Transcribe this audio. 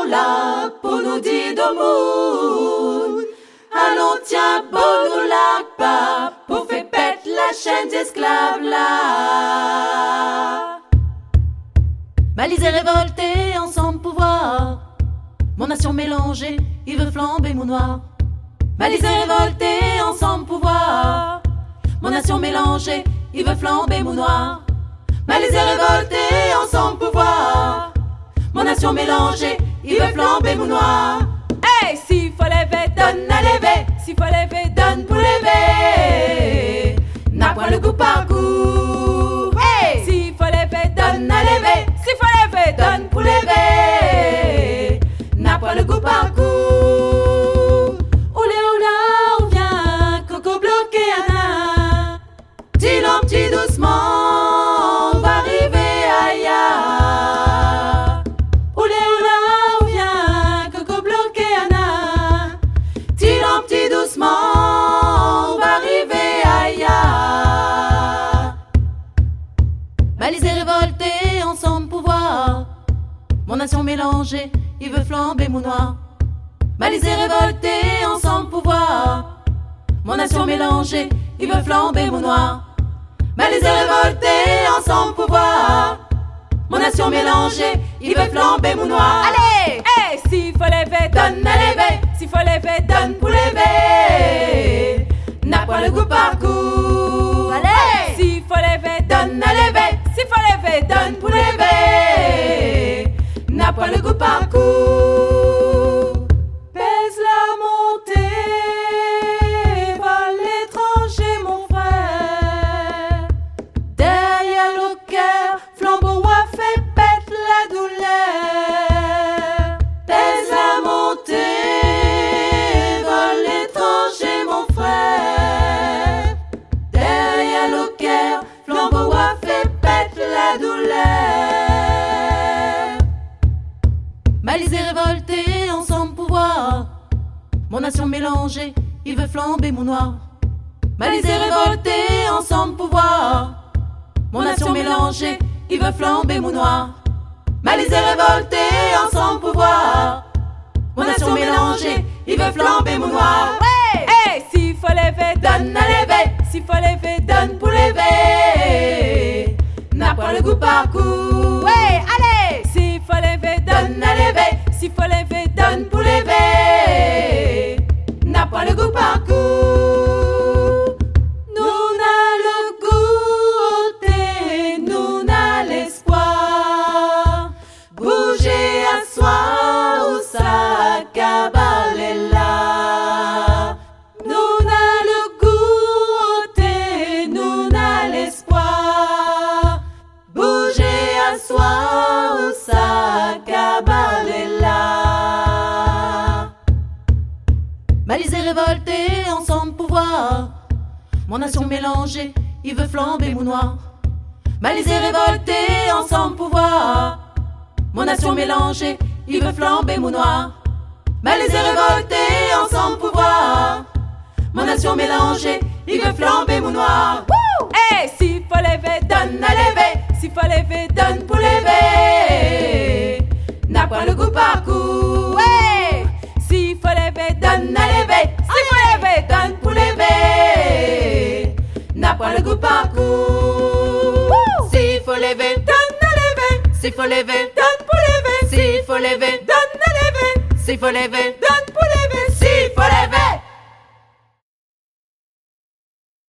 là pour nous dire de monde. Allons tiens bon nous lac pas pour faire pète la chaîne d'esclaves là. Balisés, révoltés, ensemble pouvoir. Mon nation mélangée, il veut flamber mon noir. Balisés, révoltés, ensemble pouvoir. Mon nation mélangée, il veut flamber mon noir. Balisés, révoltés, ensemble pouvoir. Mon nation mélangée, il veut flamber mon noir. Hey, s'il faut lever, donne à lever. S'il faut lever, donne pour lever. N'a point le coup par coup. Hey, s'il faut lever, donne à lever. S'il faut lever, donne pour lever. N'a point le coup par coup. Oula oula, on vient, coco bloqué Anna. Petit long, petit doucement, on va arriver ailleurs. Oula oula, on vient, coco bloqué Anna. Petit long, petit doucement, on va arriver ailleurs. Balisés, révoltés, ensemble pouvoir. Mon nation mélangée, il veut flamber mon noir. Balisés, révoltés, ensemble pouvoir. Mon nation mélangée, il veut flamber mon noir. Balisés, révoltés, ensemble pouvoir. Mon nation mélangée, il veut flamber mon noir. Allez, hey, s'il faut lever, donne à lever. S'il faut lever, donne pour lever. N'a pas le goût par coup. Allez, s'il faut lever, donne à lever. S'il faut lever, donne pour lever. N'a pas le goût par coup. Pèse la montée, va l'étranger mon frère. Derrière le cœur, flambeau a fait pète la douleur. Pèse la montée, va l'étranger mon frère. Derrière le cœur, flambeau a fait pète la douleur. balisés, révoltés, ensemble pouvoir. Mon nation mélangée, il veut flamber mon noir. Balisés, révoltés, ensemble pouvoir. Mon nation mélangée, il veut flamber mon noir. Balisés, révoltés, ensemble pouvoir. Mon nation mélangée, il veut flamber mon noir. Ouais, hey, s'il faut lever, donne à lever. S'il faut lever, donne pour lever. N'a pas le goût par coup. Ouais, allez, s'il faut lever, donne à lever. S'il faut lever, donne pour lever. N'a pas le goût par coup. Nous n'a le goût, nous n'a l'espoir. Bouger à soi ou ça cabale là. Nous n'a le goût, nous n'a l'espoir. Bouger à soi ou ça cabale là. Balisés, révoltés, ensemble pouvoir. Mon nation mélangée, il veut flamber mon noir. Balisés, révoltés, ensemble pouvoir. Mon nation mélangée, il veut flamber mon noir. Balisés, révoltés, ensemble pouvoir. Mon nation mélangée, il veut flamber mon noir. Hey, s'il faut lever, donne à lever. S'il faut lever, donne pour lever. N'a pas le goût par coup. Ouais, s'il faut lever, donne à lever. S'il faut lever, donne pour lever. N'a pas le goût par coup. S'il faut lever, donne à lever. S'il faut lever, Donne pour lever. s'il faut lever, Donne à lever. s'il faut lever, Donne pour lever.